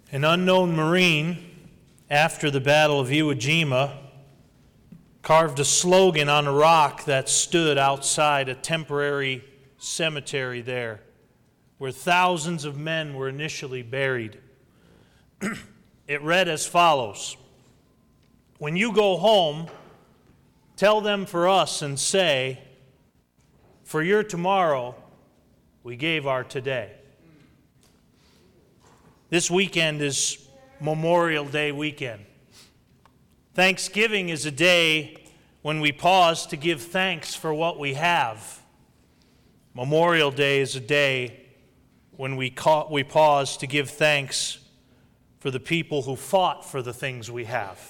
An unknown Marine, after the Battle of Iwo Jima, carved a slogan on a rock that stood outside a temporary cemetery there, where thousands of men were initially buried. It read as follows: "When you go home, tell them for us and say, for your tomorrow, we gave our today." This weekend is Memorial Day weekend. Thanksgiving is a day when we pause to give thanks for what we have. Memorial Day is a day when we pause to give thanks for the people who fought for the things we have.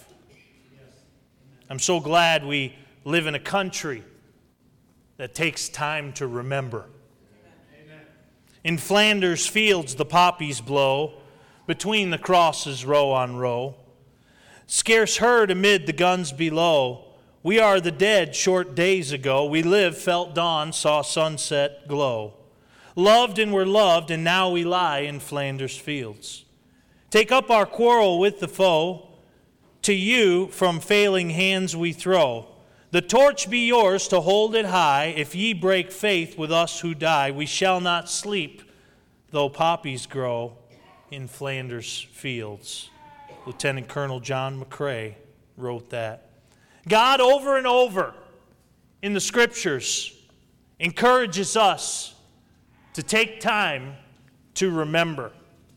I'm so glad we live in a country that takes time to remember. Amen. In Flanders fields the poppies blow, between the crosses row on row. Scarce heard amid the guns below, we are the dead short days ago. We lived, felt dawn, saw sunset glow. Loved and were loved, and now we lie in Flanders fields. Take up our quarrel with the foe, to you from failing hands we throw. The torch be yours to hold it high. If ye break faith with us who die, we shall not sleep, though poppies grow in Flanders fields. Lieutenant Colonel John McCrae wrote that. God, over and over in the Scriptures, encourages us to take time to remember.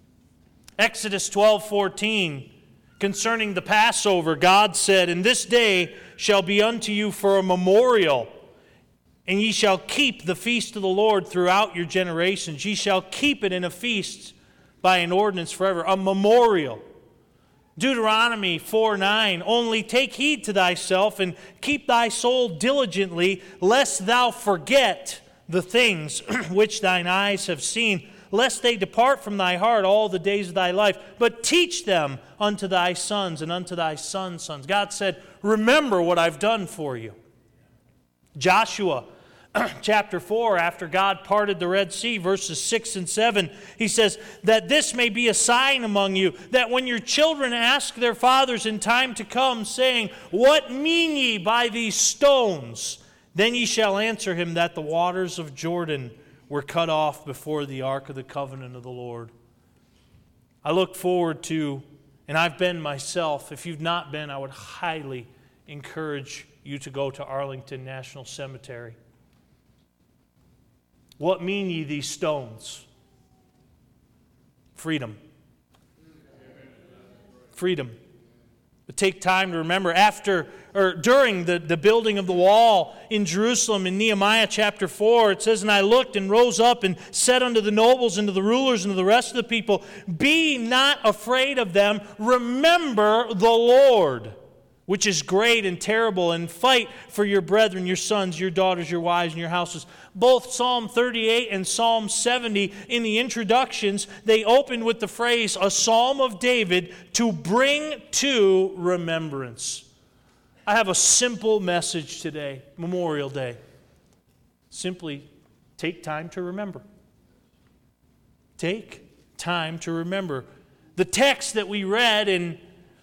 Exodus 12:14, concerning the Passover, God said, "And this day shall be unto you for a memorial, and ye shall keep the feast of the Lord throughout your generations. Ye shall keep it in a feast by an ordinance forever," a memorial. Deuteronomy 4:9, "Only take heed to thyself and keep thy soul diligently, lest thou forget the things which thine eyes have seen, lest they depart from thy heart all the days of thy life, but teach them unto thy sons and unto thy sons' sons." God said, remember what I've done for you. Joshua chapter 4, after God parted the Red Sea, verses 6 and 7, he says, "That this may be a sign among you, that when your children ask their fathers in time to come, saying, What mean ye by these stones? Then ye shall answer him that the waters of Jordan were cut off before the ark of the covenant of the Lord." I look forward to, and I've been myself, if you've not been, I would highly encourage you to go to Arlington National Cemetery. What mean ye these stones? Freedom. Freedom. But take time to remember during the building of the wall in Jerusalem in Nehemiah chapter 4, it says, "And I looked and rose up and said unto the nobles and to the rulers and to the rest of the people, Be not afraid of them, remember the Lord, which is great and terrible, and fight for your brethren, your sons, your daughters, your wives, and your houses." Both Psalm 38 and Psalm 70, in the introductions, they open with the phrase, "a psalm of David to bring to remembrance." I have a simple message today, Memorial Day. Simply take time to remember. Take time to remember. The text that we read in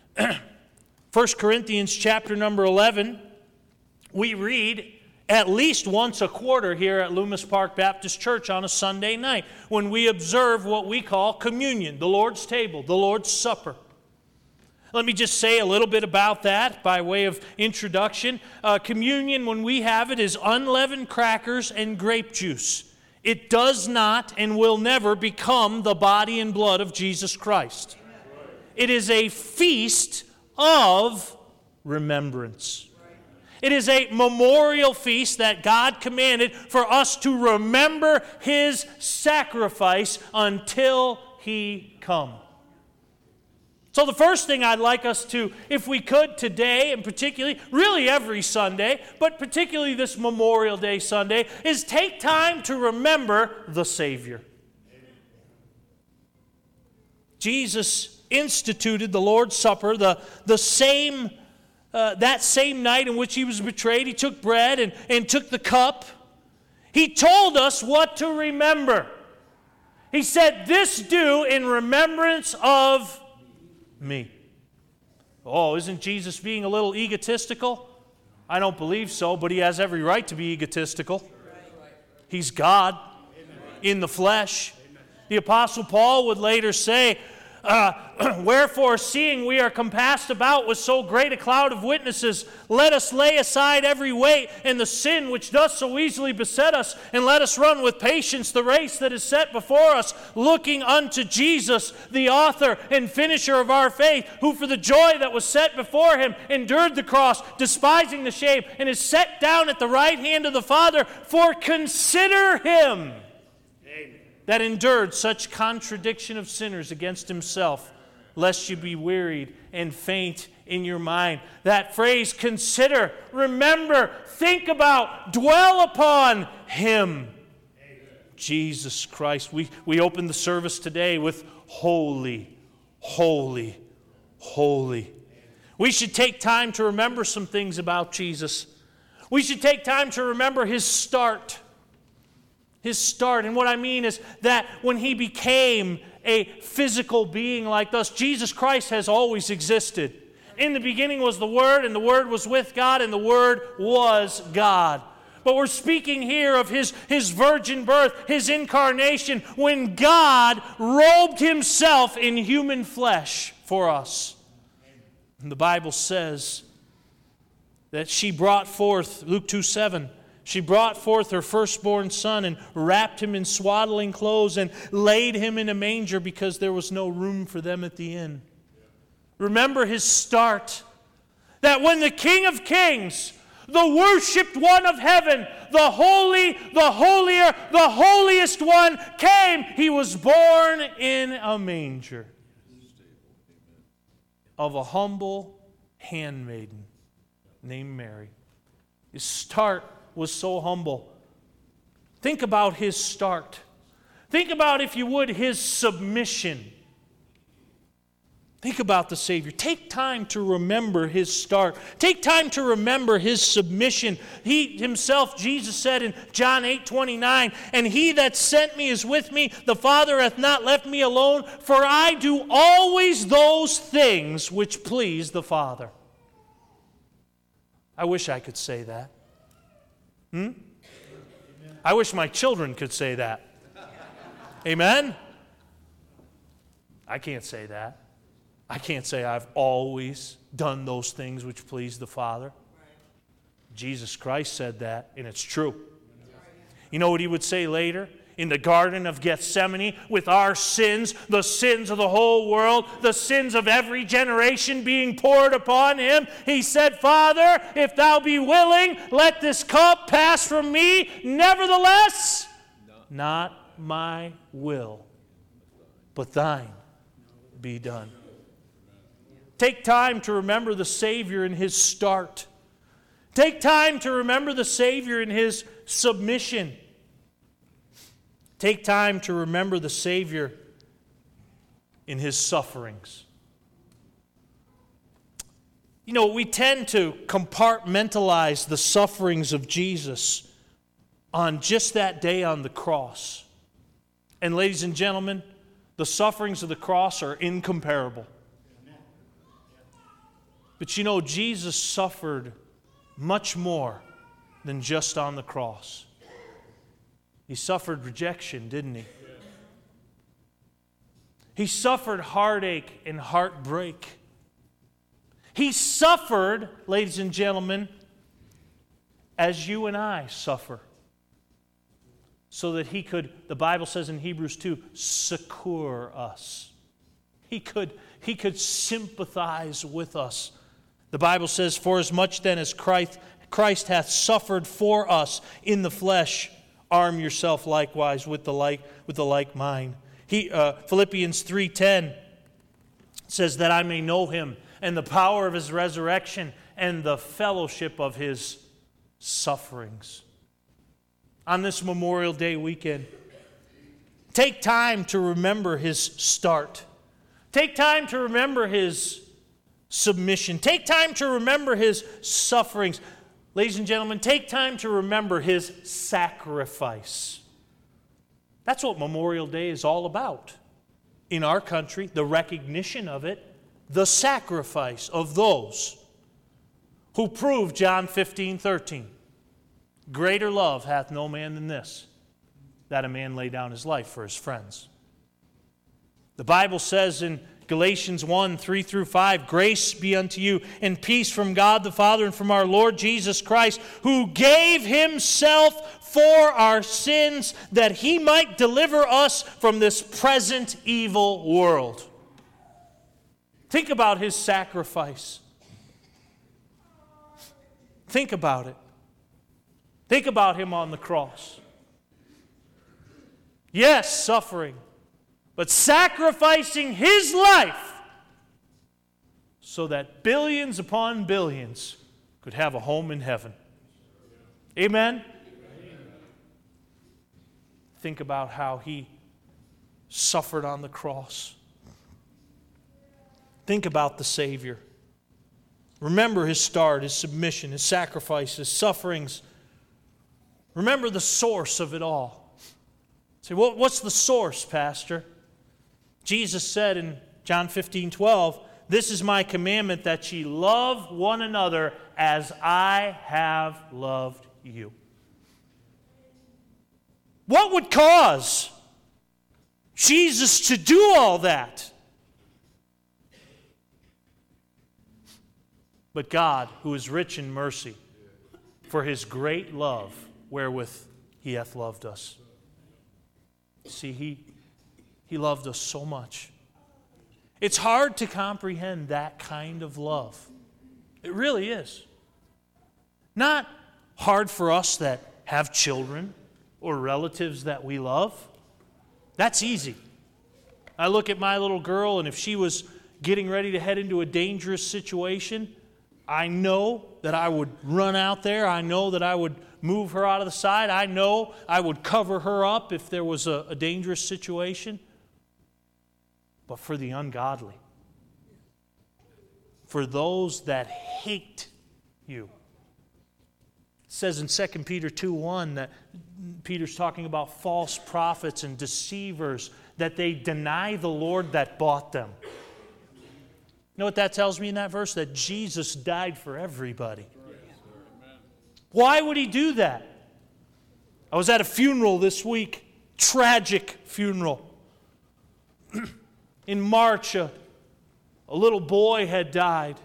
1 Corinthians chapter number 11, we read at least once a quarter here at Loomis Park Baptist Church on a Sunday night when we observe what we call communion, the Lord's table, the Lord's Supper. Let me just say a little bit about that by way of introduction. Communion, when we have it, is unleavened crackers and grape juice. It does not and will never become the body and blood of Jesus Christ. It is a feast of remembrance. It is a memorial feast that God commanded for us to remember His sacrifice until He come. So the first thing I'd like us to, if we could today, and particularly, really every Sunday, but particularly this Memorial Day Sunday, is take time to remember the Savior. Jesus instituted the Lord's Supper that same night in which He was betrayed. He took bread and took the cup. He told us what to remember. He said, "This do in remembrance of me. Oh, isn't Jesus being a little egotistical? I don't believe so, but he has every right to be egotistical. He's God in the flesh. The Apostle Paul would later say, wherefore, seeing we are compassed about with so great a cloud of witnesses, let us lay aside every weight and the sin which does so easily beset us, and let us run with patience the race that is set before us, looking unto Jesus, the author and finisher of our faith, who for the joy that was set before him endured the cross, despising the shame, and is set down at the right hand of the Father. For consider him that endured such contradiction of sinners against himself, lest you be wearied and faint in your mind. That phrase, consider, remember, think about, dwell upon him. Amen. Jesus Christ. We opened the service today with holy, holy, holy. We should take time to remember some things about Jesus. We should take time to remember his start. His start. And what I mean is that when he became a physical being like us, Jesus Christ has always existed. In the beginning was the Word, and the Word was with God, and the Word was God. But we're speaking here of his virgin birth, his incarnation, when God robed himself in human flesh for us. And the Bible says that she brought forth, Luke 2:7, she brought forth her firstborn son and wrapped him in swaddling clothes and laid him in a manger because there was no room for them at the inn. Remember his start. That when the King of Kings, the worshipped one of heaven, the holy, the holier, the holiest one came, he was born in a manger of a humble handmaiden named Mary. His start was so humble. Think about his start. Think about, if you would, his submission. Think about the Savior. Take time to remember his start. Take time to remember his submission. He himself, Jesus said in John 8:29, and he that sent me is with me. The Father hath not left me alone, for I do always those things which please the Father. I wish I could say that. I wish my children could say that. Amen? I can't say that. I can't say I've always done those things which please the Father. Jesus Christ said that, and it's true. You know what he would say later? In the Garden of Gethsemane, with our sins, the sins of the whole world, the sins of every generation being poured upon him, he said, Father, if thou be willing, let this cup pass from me. Nevertheless, not my will, but thine be done. Take time to remember the Savior in his start. Take time to remember the Savior in his submission. Take time to remember the Savior in his sufferings. You know, we tend to compartmentalize the sufferings of Jesus on just that day on the cross. And ladies and gentlemen, the sufferings of the cross are incomparable. But you know, Jesus suffered much more than just on the cross. He suffered rejection, didn't he? He suffered heartache and heartbreak. He suffered, ladies and gentlemen, as you and I suffer. So that he could, the Bible says in Hebrews 2, succor us. He could sympathize with us. The Bible says, for as much then as Christ hath suffered for us in the flesh, arm yourself likewise with the like mind. Philippians 3:10 says that I may know him and the power of his resurrection and the fellowship of his sufferings. On this Memorial Day weekend, take time to remember his start. Take time to remember his submission. Take time to remember his sufferings. Ladies and gentlemen, take time to remember his sacrifice. That's what Memorial Day is all about. In our country, the recognition of it, the sacrifice of those who prove John 15:13. Greater love hath no man than this, that a man lay down his life for his friends. The Bible says in Galatians 1:3-5, grace be unto you and peace from God the Father and from our Lord Jesus Christ, who gave himself for our sins that he might deliver us from this present evil world. Think about his sacrifice. Think about it. Think about him on the cross. Yes, suffering, but sacrificing his life so that billions upon billions could have a home in heaven. Amen? Think about how he suffered on the cross. Think about the Savior. Remember his start, his submission, his sacrifice, his sufferings. Remember the source of it all. Say, what's the source, Pastor? Jesus said in John 15:12, this is my commandment, that ye love one another as I have loved you. What would cause Jesus to do all that? But God, who is rich in mercy, for his great love wherewith he hath loved us. See, he loved us so much. It's hard to comprehend that kind of love. It really is. Not hard for us that have children or relatives that we love. That's easy. I look at my little girl, and if she was getting ready to head into a dangerous situation, I know that I would run out there. I know that I would move her out of the side. I know I would cover her up if there was a dangerous situation. But for the ungodly, for those that hate you, it says in 2 Peter 2:1 that Peter's talking about false prophets and deceivers, that they deny the Lord that bought them. You know what that tells me in that verse? That Jesus died for everybody. Why would he do that? I was at a funeral this week, tragic funeral. In March, a little boy had died,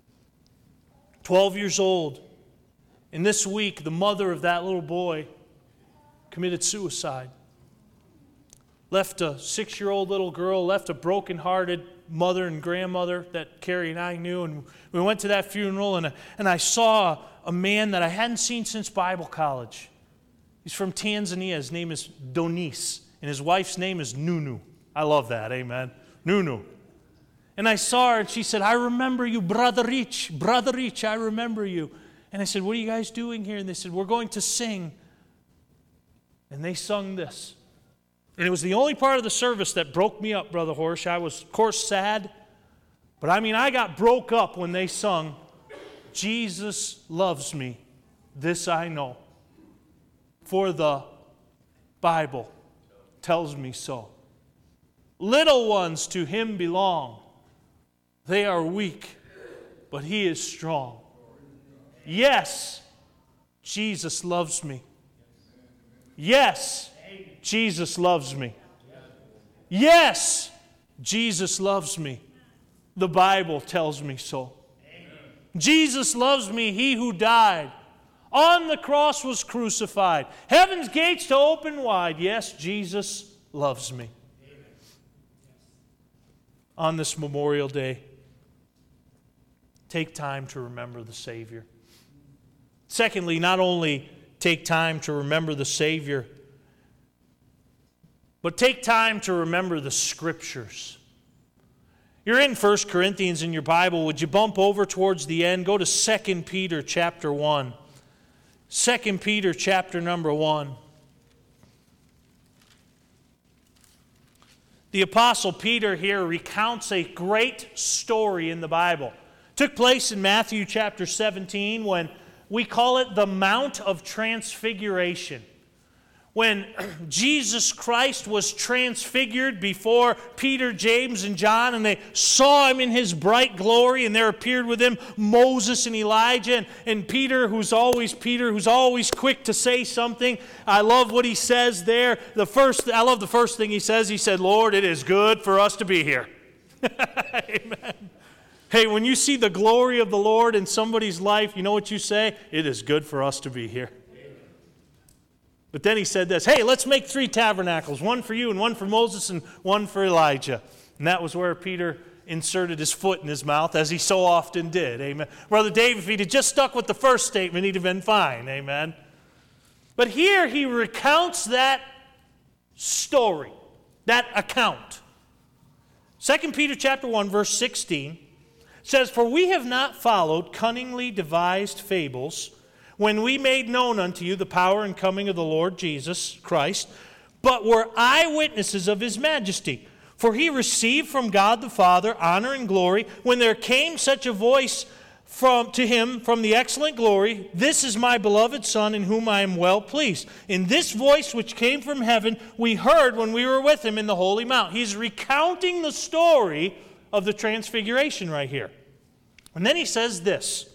12 years old. And this week, the mother of that little boy committed suicide. Left a 6-year-old little girl, left a broken-hearted mother and grandmother that Carrie and I knew. And we went to that funeral, and I saw a man that I hadn't seen since Bible college. He's from Tanzania. His name is Donis, and his wife's name is Nunu. I love that, amen. Nunu. And I saw her, and she said, I remember you, Brother Rich, I remember you. And I said, what are you guys doing here? And they said, we're going to sing. And they sung this. And it was the only part of the service that broke me up, Brother Horsch. I was, of course, sad. But I got broke up when they sung, Jesus loves me, this I know, for the Bible tells me so. Little ones to him belong. They are weak, but he is strong. Yes, Jesus loves me. Yes, Jesus loves me. Yes, Jesus loves me. The Bible tells me so. Jesus loves me, he who died. On the cross was crucified. Heaven's gates to open wide. Yes, Jesus loves me. On this Memorial Day, take time to remember the Savior. Secondly, not only take time to remember the Savior, but take time to remember the Scriptures. You're in 1 Corinthians in your Bible. Would you bump over towards the end? Go to 2 Peter chapter 1. 2 Peter chapter number 1. The Apostle Peter here recounts a great story in the Bible. It took place in Matthew chapter 17 when we call it the Mount of Transfiguration, when Jesus Christ was transfigured before Peter, James, and John, and they saw him in his bright glory, and there appeared with him Moses and Elijah, and Peter, who's always quick to say something. I love what he says there. I love the first thing he says. He said, "Lord, it is good for us to be here." Amen. Hey, when you see the glory of the Lord in somebody's life, you know what you say? It is good for us to be here. But then he said this, "Hey, let's make 3 tabernacles, one for you and one for Moses and one for Elijah." And that was where Peter inserted his foot in his mouth, as he so often did. Amen. Brother Dave, if he'd have just stuck with the first statement, he'd have been fine. Amen. But here he recounts that story, that account. 2 Peter chapter 1, verse 16 says, "For we have not followed cunningly devised fables, when we made known unto you the power and coming of the Lord Jesus Christ, but were eyewitnesses of his majesty. For he received from God the Father honor and glory, when there came such a voice to him from the excellent glory, 'This is my beloved Son, in whom I am well pleased.' In this voice which came from heaven, we heard when we were with him in the holy mount." He's recounting the story of the transfiguration right here. And then he says this,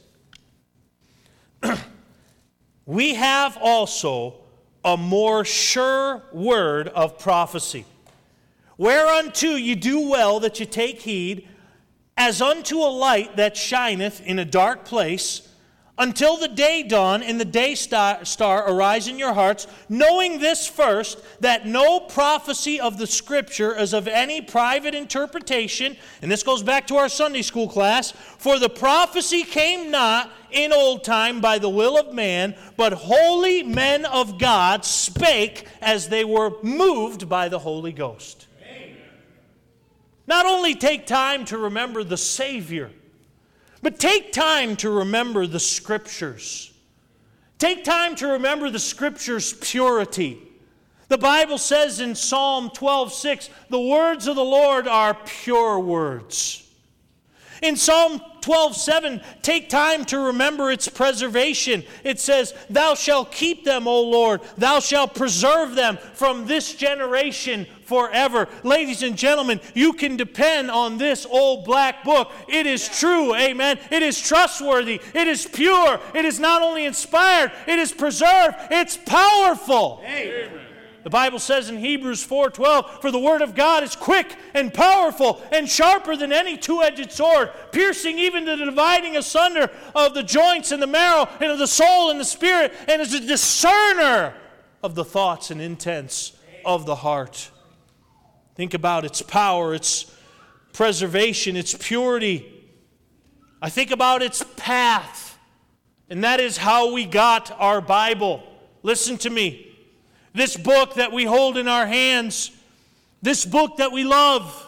"We have also a more sure word of prophecy, whereunto you do well that you take heed, as unto a light that shineth in a dark place, until the day dawn and the day star arise in your hearts, knowing this first, that no prophecy of the Scripture is of any private interpretation." And this goes back to our Sunday school class. "For the prophecy came not in old time by the will of man, but holy men of God spake as they were moved by the Holy Ghost." Amen. Not only take time to remember the Savior, but take time to remember the Scriptures. Take time to remember the Scriptures' purity. The Bible says in Psalm 12:6, "The words of the Lord are pure words." In Psalm 12:7, take time to remember its preservation. It says, "Thou shalt keep them, O Lord. Thou shalt preserve them from this generation forever." Ladies and gentlemen, you can depend on this old black book. It is true, amen. It is trustworthy. It is pure. It is not only inspired, it is preserved. It's powerful. Amen. The Bible says in Hebrews 4:12, "For the word of God is quick and powerful and sharper than any two-edged sword, piercing even to the dividing asunder of the joints and the marrow and of the soul and the spirit, and is a discerner of the thoughts and intents of the heart." Think about its power, its preservation, its purity. I think about its path, and that is how we got our Bible. Listen to me. This book that we hold in our hands, this book that we love.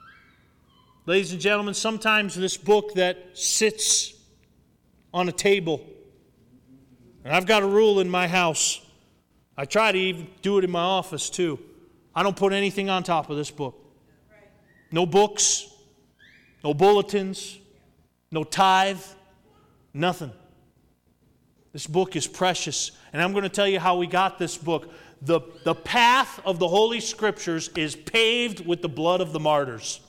Ladies and gentlemen, sometimes this book that sits on a table, and I've got a rule in my house. I try to even do it in my office too. I don't put anything on top of this book. No books, no bulletins, no tithe, nothing. This book is precious, and I'm going to tell you how we got this book. The path of the Holy Scriptures is paved with the blood of the martyrs.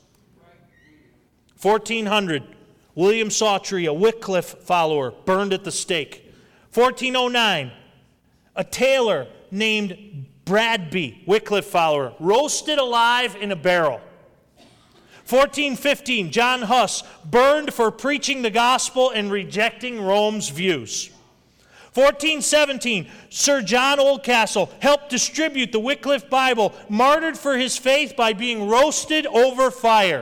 1400, William Sawtrey, a Wycliffe follower, burned at the stake. 1409, a tailor named Bradby, Wycliffe follower, roasted alive in a barrel. 1415, John Huss, burned for preaching the gospel and rejecting Rome's views. 1417, Sir John Oldcastle helped distribute the Wycliffe Bible, martyred for his faith by being roasted over fire.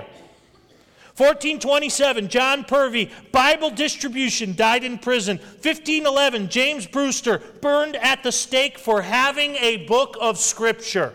1427, John Purvey, Bible distribution, died in prison. 1511, James Brewster, burned at the stake for having a book of Scripture.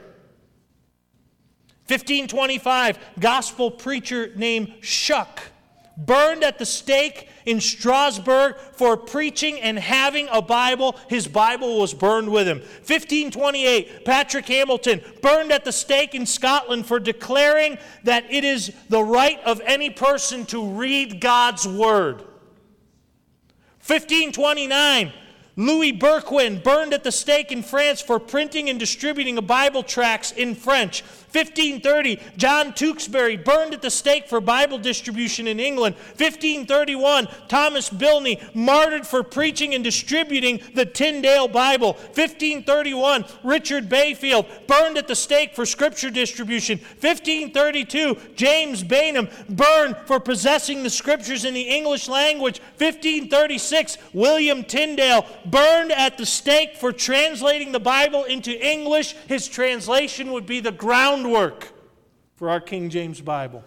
1525, gospel preacher named Shuck, burned at the stake in Strasbourg for preaching and having a Bible. His Bible was burned with him. 1528, Patrick Hamilton, burned at the stake in Scotland for declaring that it is the right of any person to read God's Word. 1529, Louis Berquin, burned at the stake in France for printing and distributing a Bible tracts in French. 1530, John Tewksbury, burned at the stake for Bible distribution in England. 1531, Thomas Bilney, martyred for preaching and distributing the Tyndale Bible. 1531, Richard Bayfield, burned at the stake for Scripture distribution. 1532, James Bainham, burned for possessing the Scriptures in the English language. 1536, William Tyndale, burned at the stake for translating the Bible into English. His translation would be the groundwork for our King James Bible.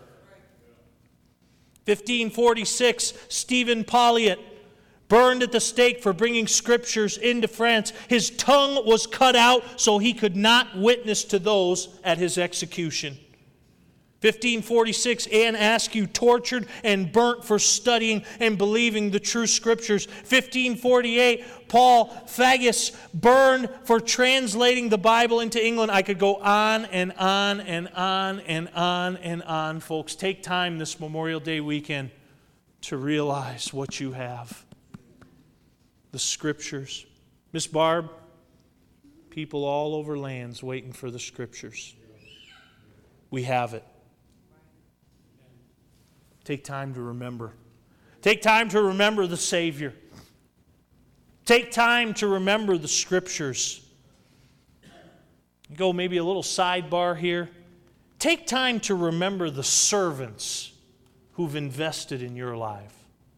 1546, Stephen Pauliot, burned at the stake for bringing Scriptures into France. His tongue was cut out so he could not witness to those at his execution. 1546, Anne Askew, tortured and burnt for studying and believing the true Scriptures. 1548, Paul Fagus, burned for translating the Bible into England. I could go on and on and on and on and on, folks. Take time this Memorial Day weekend to realize what you have. The Scriptures. Miss Barb, people all over lands waiting for the Scriptures. We have it. Take time to remember. Take time to remember the Savior. Take time to remember the Scriptures. You go maybe a little sidebar here. Take time to remember the servants who've invested in your life.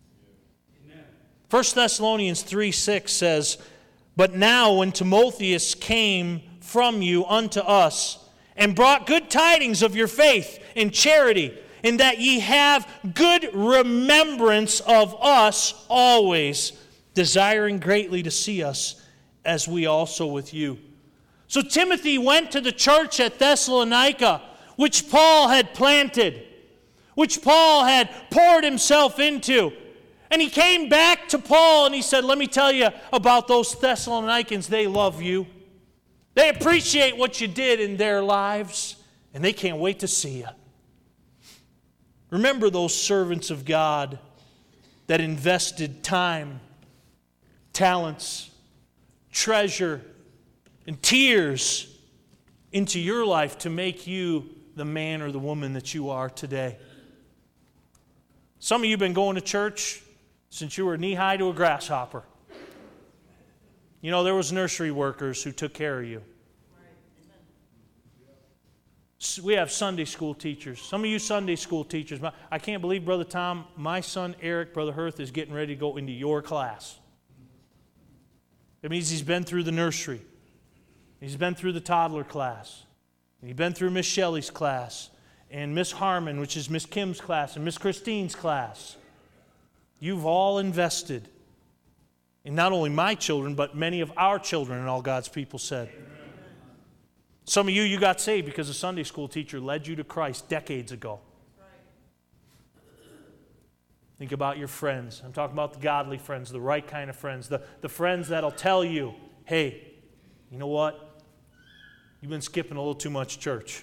1 Thessalonians 3:6 says, "But now when Timotheus came from you unto us, and brought good tidings of your faith and charity, in that ye have good remembrance of us always, desiring greatly to see us, as we also with you." So Timothy went to the church at Thessalonica, which Paul had planted, which Paul had poured himself into. And he came back to Paul and he said, "Let me tell you about those Thessalonians. They love you. They appreciate what you did in their lives, and they can't wait to see you." Remember those servants of God that invested time, talents, treasure, and tears into your life to make you the man or the woman that you are today. Some of you have been going to church since you were knee-high to a grasshopper. You know, there was nursery workers who took care of you. We have Sunday school teachers. Some of you Sunday school teachers, I can't believe, Brother Tom, my son Eric, Brother Hirth, is getting ready to go into your class. It means he's been through the nursery. He's been through the toddler class. And he's been through Miss Shelley's class, and Miss Harmon, which is Miss Kim's class, and Miss Christine's class. You've all invested in not only my children, but many of our children, and all God's people said. Some of you got saved because a Sunday school teacher led you to Christ decades ago. Think about your friends. I'm talking about the godly friends, the right kind of friends, the friends that'll tell you, "Hey, you know what? You've been skipping a little too much church.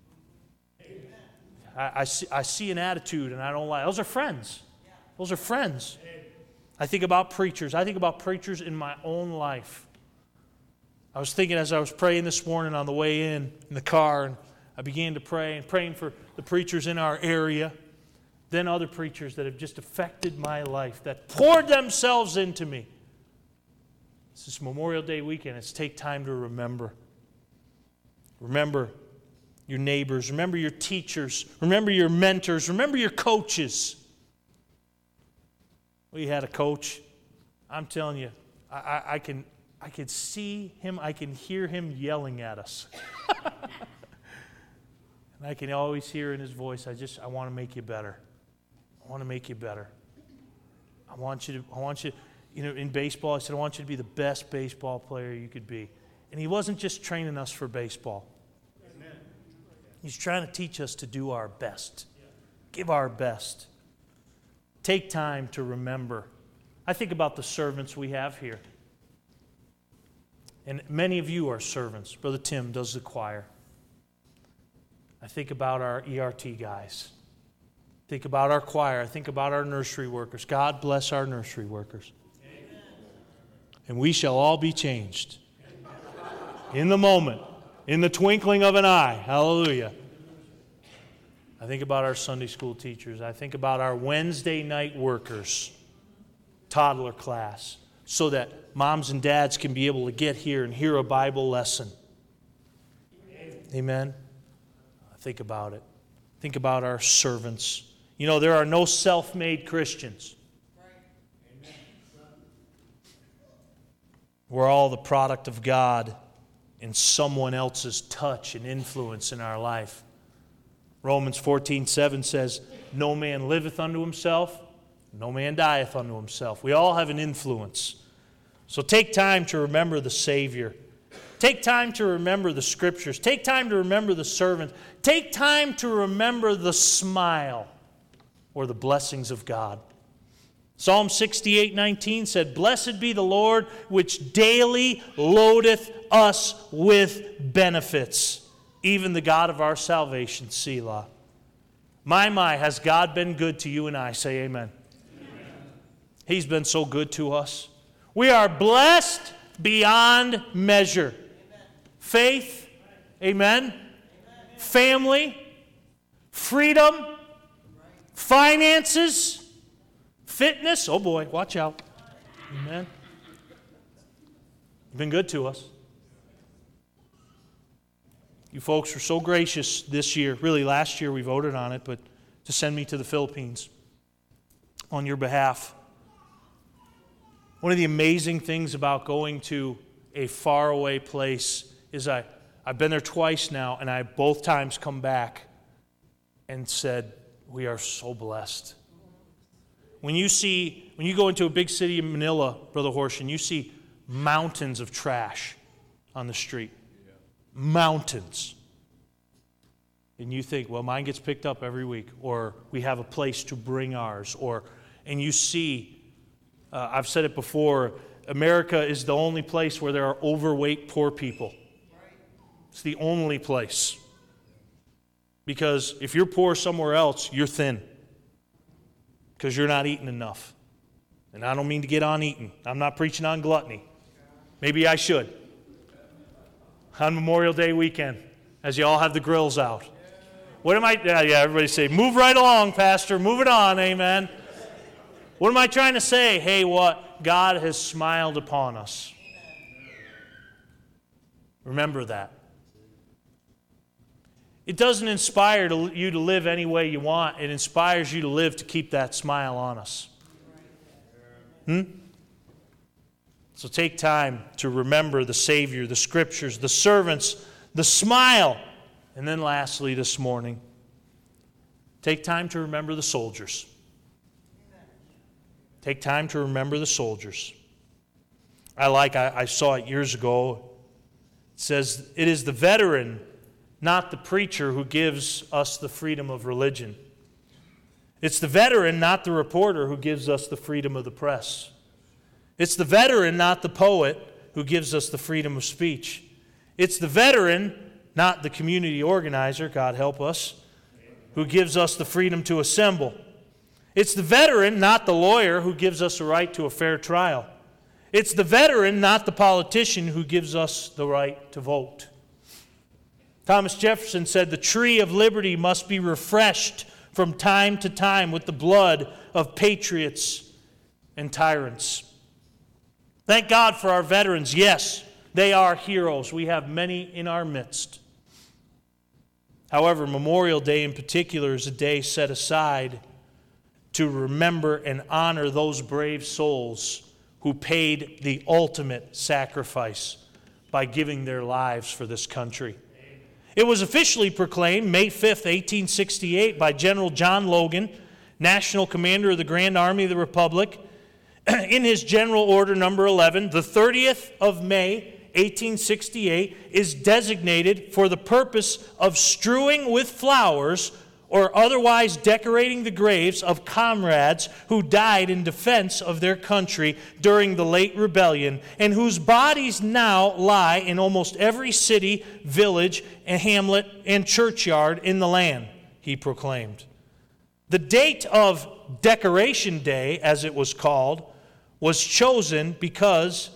I see an attitude and I don't like it." Those are friends. Those are friends. I think about preachers. I think about preachers in my own life. I was thinking as I was praying this morning on the way in the car, and I began to pray, and praying for the preachers in our area, then other preachers that have just affected my life, that poured themselves into me. This is Memorial Day weekend. It's take time to remember. Remember your neighbors. Remember your teachers. Remember your mentors. Remember your coaches. We had a coach. I'm telling you, I could see him, I can hear him yelling at us. And I can always hear in his voice, I want to make you better. I want to make you better. I want you, in baseball, I said, I want you to be the best baseball player you could be. And he wasn't just training us for baseball. Amen. He's trying to teach us to do our best. Give our best. Take time to remember. I think about the servants we have here. And many of you are servants. Brother Tim does the choir. I think about our ERT guys. Think about our choir. I think about our nursery workers. God bless our nursery workers. Amen. and we shall all be changed. In the moment, in the twinkling of an eye. Hallelujah. I think about our Sunday school teachers. I think about our Wednesday night workers, toddler class, so that moms and dads can be able to get here and hear a Bible lesson. Amen. Think about it. Think about our servants. You know, there are no self-made Christians. We're all the product of God and someone else's touch and influence in our life. Romans 14:7 says, no man liveth unto himself, no man dieth unto himself. We all have an influence. So take time to remember the Savior. Take time to remember the Scriptures. Take time to remember the servant. Take time to remember the smile or the blessings of God. Psalm 68:19 said, blessed be the Lord, which daily loadeth us with benefits, even the God of our salvation, Selah. My, has God been good to you and I? Say amen. Amen. He's been so good to us. We are blessed beyond measure. Amen. Faith, amen. Amen. Family, freedom, finances, fitness. Oh boy, watch out. Amen. You've been good to us. You folks were so gracious this year. Really, last year we voted on it, but to send me to the Philippines on your behalf. One of the amazing things about going to a faraway place is I've been there twice now, and I both times come back and said, we are so blessed. When you go into a big city in Manila, Brother Horschen, you see mountains of trash on the street. Mountains. And you think, well, mine gets picked up every week, or we have a place to bring ours, and you see, I've said it before, America is the only place where there are overweight poor people. It's the only place. Because if you're poor somewhere else, you're thin. Because you're not eating enough. And I don't mean to get on eating. I'm not preaching on gluttony. Maybe I should. On Memorial Day weekend, as you all have the grills out. What am I, everybody say, move right along, Pastor, move it on, amen. What am I trying to say? Hey, what? God has smiled upon us. Remember that. It doesn't inspire you to live any way you want. It inspires you to live to keep that smile on us. So take time to remember the Savior, the Scriptures, the servants, the smile. And then lastly this morning, take time to remember the soldiers. Take time to remember the soldiers. I saw it years ago. It says, it is the veteran, not the preacher, who gives us the freedom of religion. It's the veteran, not the reporter, who gives us the freedom of the press. It's the veteran, not the poet, who gives us the freedom of speech. It's the veteran, not the community organizer, God help us, who gives us the freedom to assemble. It's the veteran, not the lawyer, who gives us a right to a fair trial. It's the veteran, not the politician, who gives us the right to vote. Thomas Jefferson said, the tree of liberty must be refreshed from time to time with the blood of patriots and tyrants. Thank God for our veterans. Yes, they are heroes. We have many in our midst. However, Memorial Day in particular is a day set aside to remember and honor those brave souls who paid the ultimate sacrifice by giving their lives for this country. It was officially proclaimed May 5th, 1868 by General John Logan, National Commander of the Grand Army of the Republic, in his General Order number 11. The 30th of May, 1868, is designated for the purpose of strewing with flowers or otherwise decorating the graves of comrades who died in defense of their country during the late rebellion, and whose bodies now lie in almost every city, village, and hamlet, and churchyard in the land, he proclaimed. The date of Decoration Day, as it was called, was chosen because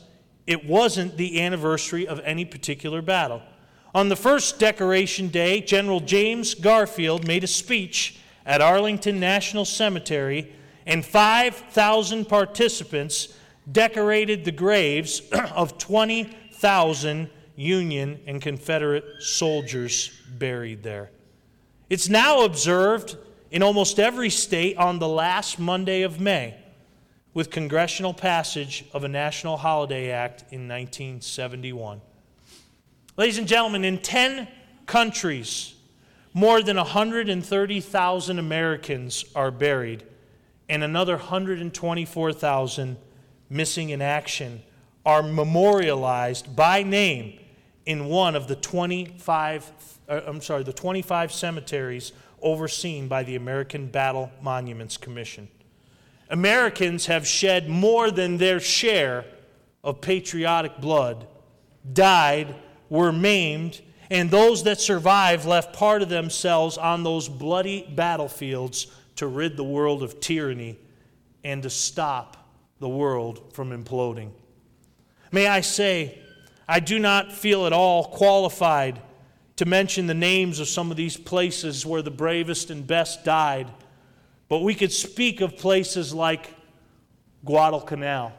It wasn't the anniversary of any particular battle. On the first Decoration Day, General James Garfield made a speech at Arlington National Cemetery, and 5,000 participants decorated the graves of 20,000 Union and Confederate soldiers buried there. It's now observed in almost every state on the last Monday of May, with congressional passage of a National Holiday Act in 1971. Ladies and gentlemen, in 10 countries, more than 130,000 Americans are buried, and another 124,000 missing in action are memorialized by name in one of the 25 cemeteries overseen by the American Battle Monuments Commission. Americans have shed more than their share of patriotic blood, died, were maimed, and those that survived left part of themselves on those bloody battlefields to rid the world of tyranny and to stop the world from imploding. May I say, I do not feel at all qualified to mention the names of some of these places where the bravest and best died, but we could speak of places like Guadalcanal,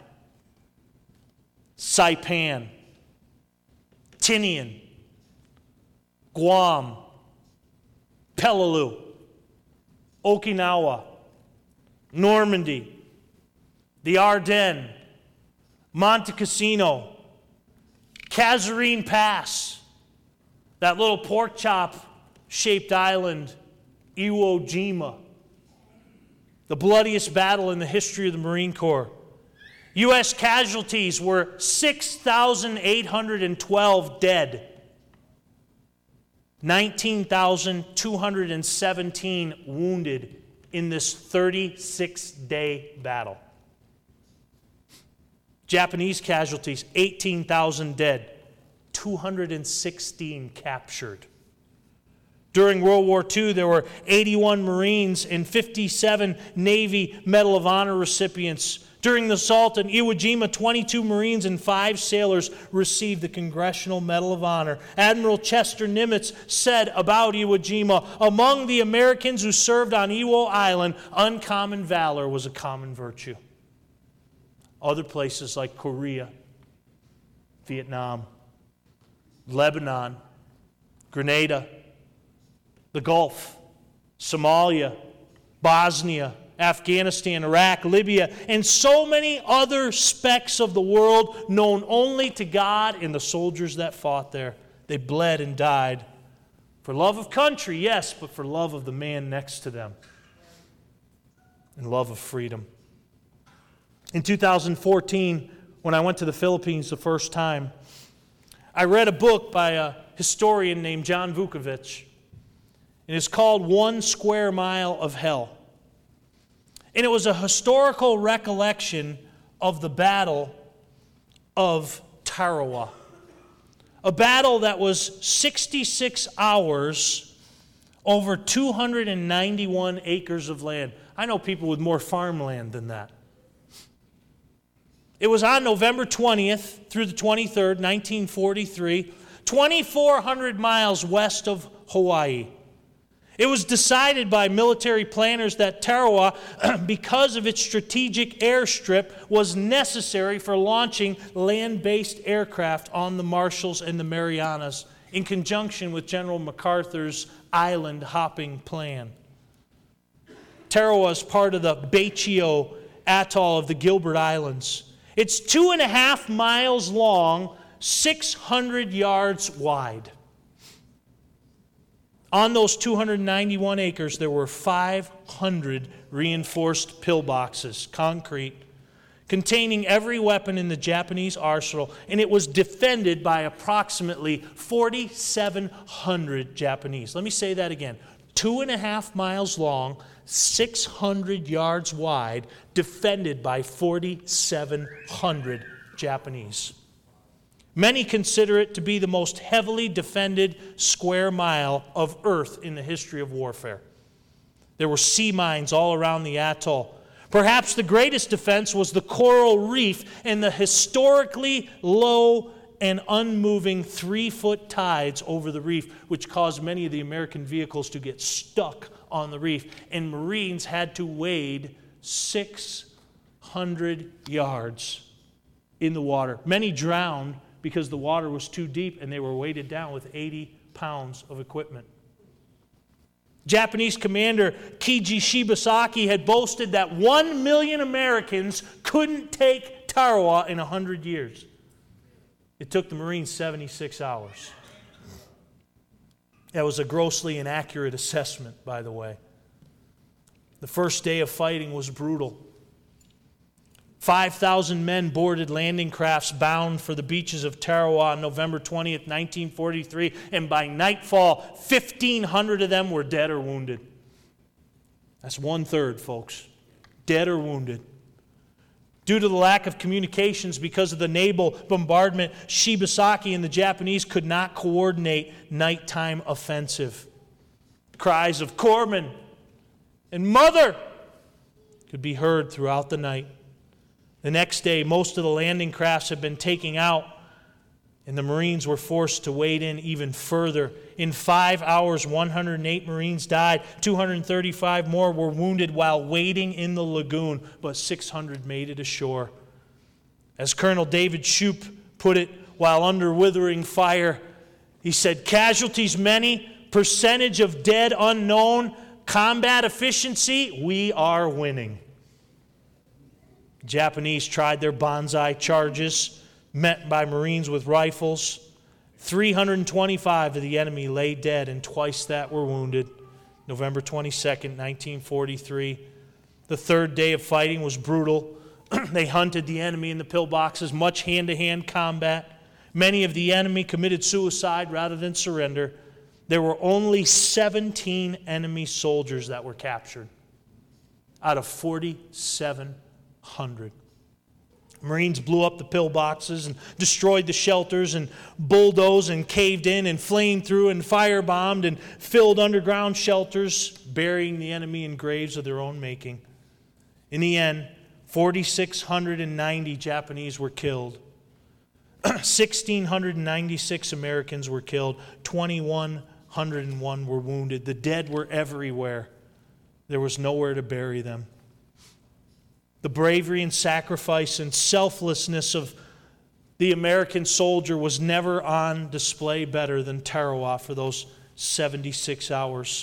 Saipan, Tinian, Guam, Peleliu, Okinawa, Normandy, the Ardennes, Monte Cassino, Kasserine Pass, that little pork chop-shaped island, Iwo Jima, the bloodiest battle in the history of the Marine Corps. U.S. casualties were 6,812 dead, 19,217 wounded in this 36-day battle. Japanese casualties, 18,000 dead, 216 captured. During World War II, there were 81 Marines and 57 Navy Medal of Honor recipients. During the assault on Iwo Jima, 22 Marines and 5 sailors received the Congressional Medal of Honor. Admiral Chester Nimitz said about Iwo Jima, "Among the Americans who served on Iwo Island, uncommon valor was a common virtue." Other places like Korea, Vietnam, Lebanon, Grenada, the Gulf, Somalia, Bosnia, Afghanistan, Iraq, Libya, and so many other specks of the world known only to God and the soldiers that fought there. They bled and died for love of country, yes, but for love of the man next to them and love of freedom. In 2014, when I went to the Philippines the first time, I read a book by a historian named John Vukovich. It is called 1 Square Mile of Hell. And it was a historical recollection of the Battle of Tarawa. A battle that was 66 hours over 291 acres of land. I know people with more farmland than that. It was on November 20th through the 23rd, 1943, 2,400 miles west of Hawaii. It was decided by military planners that Tarawa, because of its strategic airstrip, was necessary for launching land-based aircraft on the Marshalls and the Marianas in conjunction with General MacArthur's island-hopping plan. Tarawa is part of the Baiccio Atoll of the Gilbert Islands. It's 2.5 miles long, 600 yards wide. On those 291 acres, there were 500 reinforced pillboxes, concrete, containing every weapon in the Japanese arsenal, and it was defended by approximately 4,700 Japanese. Let me say that again. 2.5 miles long, 600 yards wide, defended by 4,700 Japanese. Many consider it to be the most heavily defended square mile of earth in the history of warfare. There were sea mines all around the atoll. Perhaps the greatest defense was the coral reef and the historically low and unmoving 3-foot tides over the reef, which caused many of the American vehicles to get stuck on the reef. And Marines had to wade 600 yards in the water. Many drowned because the water was too deep and they were weighted down with 80 pounds of equipment. Japanese commander Kiji Shibasaki had boasted that 1 million Americans couldn't take Tarawa in 100 years. It took the Marines 76 hours. That was a grossly inaccurate assessment, by the way. The first day of fighting was brutal. 5,000 men boarded landing crafts bound for the beaches of Tarawa on November 20th, 1943, and by nightfall, 1,500 of them were dead or wounded. That's 1/3, folks. Dead or wounded. Due to the lack of communications because of the naval bombardment, Shibasaki and the Japanese could not coordinate nighttime offensive. Cries of "Corpsman" and "Mother" could be heard throughout the night. The next day, most of the landing crafts had been taken out, and the Marines were forced to wade in even further. In 5 hours, 108 Marines died. 235 more were wounded while wading in the lagoon, but 600 made it ashore. As Colonel David Shoup put it while under withering fire, he said, "Casualties many, percentage of dead unknown, combat efficiency, we are winning." Japanese tried their banzai charges, met by Marines with rifles. 325 of the enemy lay dead, and twice that were wounded. November 22nd, 1943. The third day of fighting was brutal. They hunted the enemy in the pillboxes, much hand-to-hand combat. Many of the enemy committed suicide rather than surrender. There were only 17 enemy soldiers that were captured out of 4,700. Marines blew up the pillboxes and destroyed the shelters and bulldozed and caved in and flamed through and firebombed and filled underground shelters, burying the enemy in graves of their own making. In the end, 4,690 Japanese were killed. 1,696 Americans were killed. 2,101 were wounded. The dead were everywhere. There was nowhere to bury them. The bravery and sacrifice and selflessness of the American soldier was never on display better than Tarawa for those 76 hours.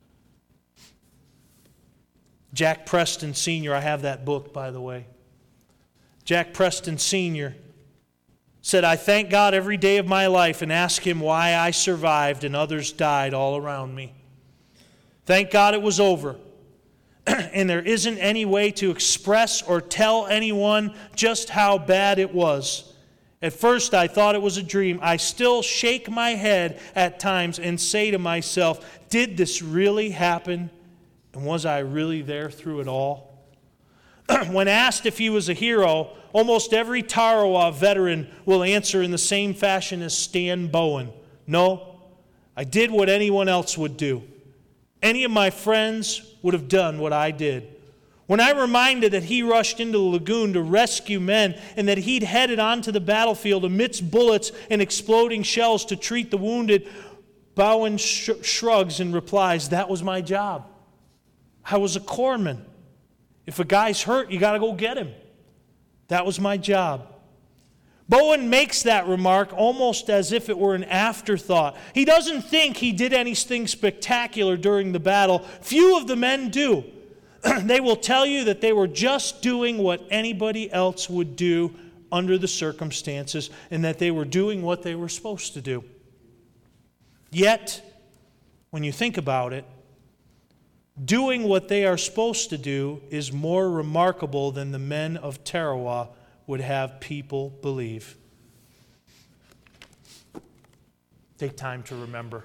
Jack Preston Sr., I have that book, by the way. Jack Preston Sr. said, "I thank God every day of my life and ask Him why I survived and others died all around me. Thank God it was over. And there isn't any way to express or tell anyone just how bad it was. At first I thought it was a dream. I still shake my head at times and say to myself, did this really happen? And was I really there through it all?" When asked if he was a hero, almost every Tarawa veteran will answer in the same fashion as Stan Bowen. "No, I did what anyone else would do. Any of my friends would have done what I did." When I'm reminded that he rushed into the lagoon to rescue men and that he'd headed onto the battlefield amidst bullets and exploding shells to treat the wounded, Bowen shrugs and replies, "That was my job. I was a corpsman. If a guy's hurt, you got to go get him. That was my job." Bowen makes that remark almost as if it were an afterthought. He doesn't think he did anything spectacular during the battle. Few of the men do. They will tell you that they were just doing what anybody else would do under the circumstances and that they were doing what they were supposed to do. Yet, when you think about it, doing what they are supposed to do is more remarkable than the men of Tarawa would have people believe. Take time to remember.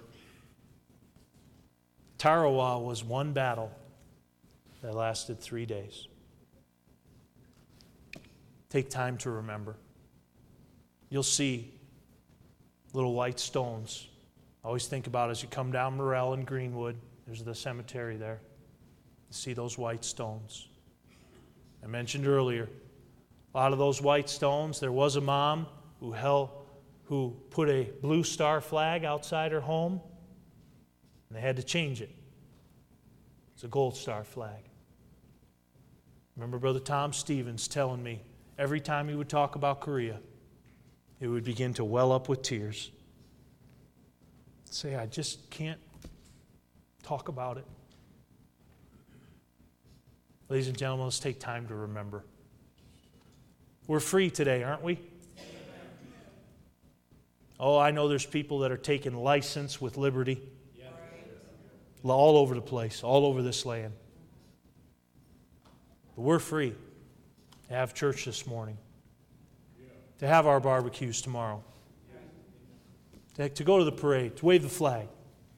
Tarawa was one battle that lasted 3 days. Take time to remember. You'll see little white stones. I always think about as you come down Morrell and Greenwood, there's the cemetery there. You see those white stones. I mentioned earlier, a lot of those white stones, there was a mom who put a blue star flag outside her home, and they had to change it. It's a gold star flag. Remember Brother Tom Stevens telling me every time he would talk about Korea, he would begin to well up with tears. Say, I just can't talk about it. Ladies and gentlemen, let's take time to remember. We're free today, aren't we? Oh, I know there's people that are taking license with liberty. All over the place, all over this land. But we're free to have church this morning, to have our barbecues tomorrow, to go to the parade, to wave the flag.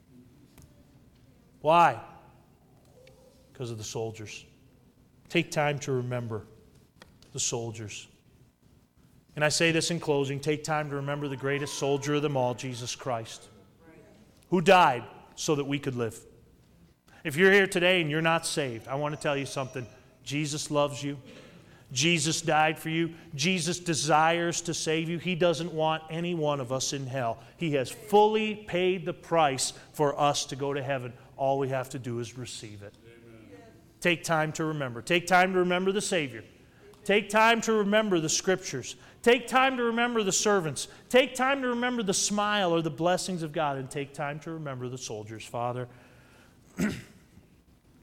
Why? Because of the soldiers. Take time to remember the soldiers. And I say this in closing, take time to remember the greatest soldier of them all, Jesus Christ, who died so that we could live. If you're here today and you're not saved, I want to tell you something. Jesus loves you. Jesus died for you. Jesus desires to save you. He doesn't want any one of us in hell. He has fully paid the price for us to go to heaven. All we have to do is receive it. Amen. Take time to remember. Take time to remember the Savior. Take time to remember the Scriptures. Take time to remember the servants. Take time to remember the smile or the blessings of God. And take time to remember the soldiers. Father,